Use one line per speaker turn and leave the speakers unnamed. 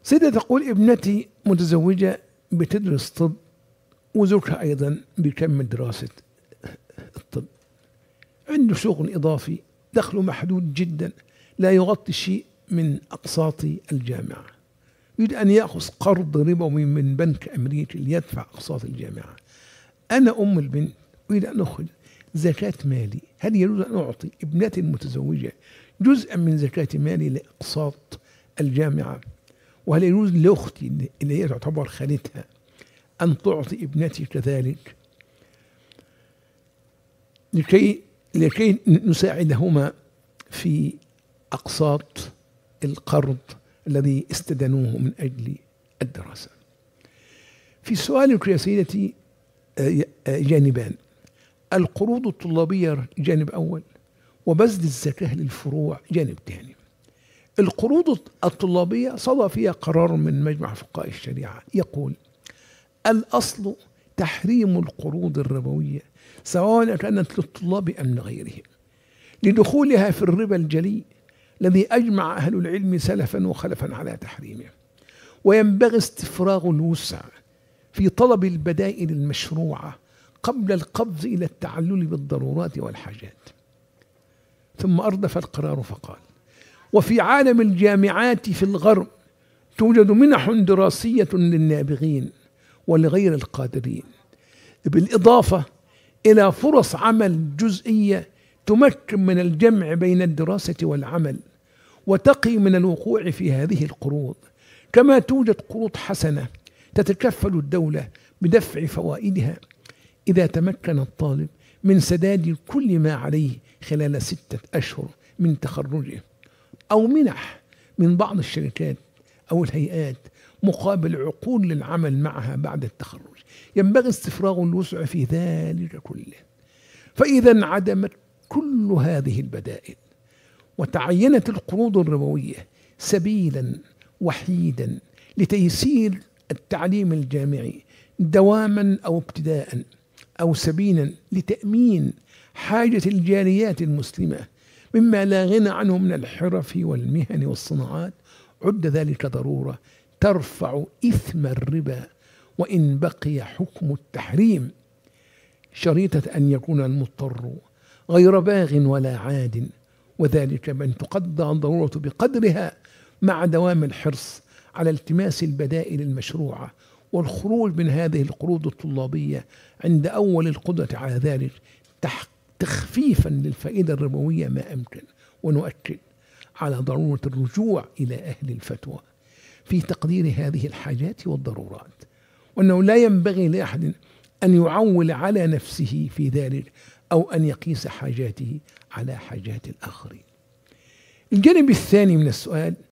سيدة تقول ابنتي متزوجة بتدرس طب، وزوجها أيضا بيكمل دراسة الطب، عنده شغل إضافي دخله محدود جدا لا يغطي شيء من أقساط الجامعة، يريد أن يأخذ قرض ربوي من بنك أمريكي ليدفع أقساط الجامعة. أنا أم البنت أريد أن أخذ زكاة مالي، هل يجوز أن أعطي ابنتي المتزوجة جزءا من زكاة مالي لأقساط الجامعة؟ وهل يجوز لأختي اللي هي تعتبر خالتها أن تعطي ابنتي كذلك لكي نساعدهما في أقساط القرض الذي استدنوه من أجل الدراسة؟ في سؤالك يا سيدتي جانبان: القروض الطلابية جانب أول، وبذل الزكاة للفروع جانب ثاني. القروض الطلابية صدر فيها قرار من مجمع فقهاء الشريعة يقول: الأصل تحريم القروض الربوية سواء كانت للطلاب أم لغيرهم، لدخولها في الربا الجلي الذي أجمع أهل العلم سلفا وخلفا على تحريمه. وينبغي استفراغ الوسع في طلب البدائل المشروعة قبل القفز إلى التعلل بالضرورات والحاجات. ثم أردف القرار فقال: وفي عالم الجامعات في الغرب توجد منح دراسية للنابغين ولغير القادرين، بالإضافة إلى فرص عمل جزئية تمكن من الجمع بين الدراسة والعمل وتقي من الوقوع في هذه القروض. كما توجد قروض حسنة تتكفل الدولة بدفع فوائدها إذا تمكن الطالب من سداد كل ما عليه خلال 6 أشهر من تخرجه، أو منح من بعض الشركات أو الهيئات مقابل عقود للعمل معها بعد التخرج. ينبغي استفراغ الوسع في ذلك كله. فإذا انعدمت كل هذه البدائل وتعينت القروض الربوية سبيلا وحيدا لتيسير التعليم الجامعي دواما أو ابتداء، أو سبيلا لتأمين حاجة الجاليات المسلمة مما لا غنى عنه من الحرف والمهن والصناعات، عد ذلك ضرورة ترفع إثم الربا وإن بقي حكم التحريم، شريطة أن يكون المضطر غير باغ ولا عاد، وذلك بأن تقدر الضرورة بقدرها مع دوام الحرص على التماس البدائل المشروعة والخروج من هذه القروض الطلابية عند أول القدرة على ذلك تخفيفا للفائدة الربوية ما أمكن. ونؤكد على ضرورة الرجوع إلى أهل الفتوى في تقدير هذه الحاجات والضرورات، وأنه لا ينبغي لأحد أن يعول على نفسه في ذلك أو أن يقيس حاجاته على حاجات الآخرين. الجانب الثاني من السؤال: